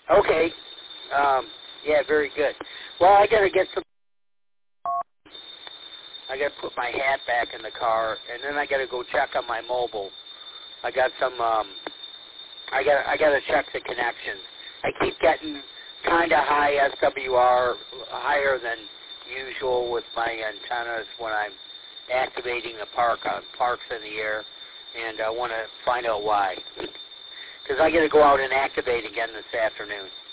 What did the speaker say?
Okay. Yeah, very good. Well, I got to get some. I got to put my hat back in the car, and then I got to go check on my mobile. I got some. I got to check the connections. I keep getting kind of high SWR, higher than usual with my antennas when I'm activating the parks in the air, and I want to find out why. Because I got to go out and activate again this afternoon.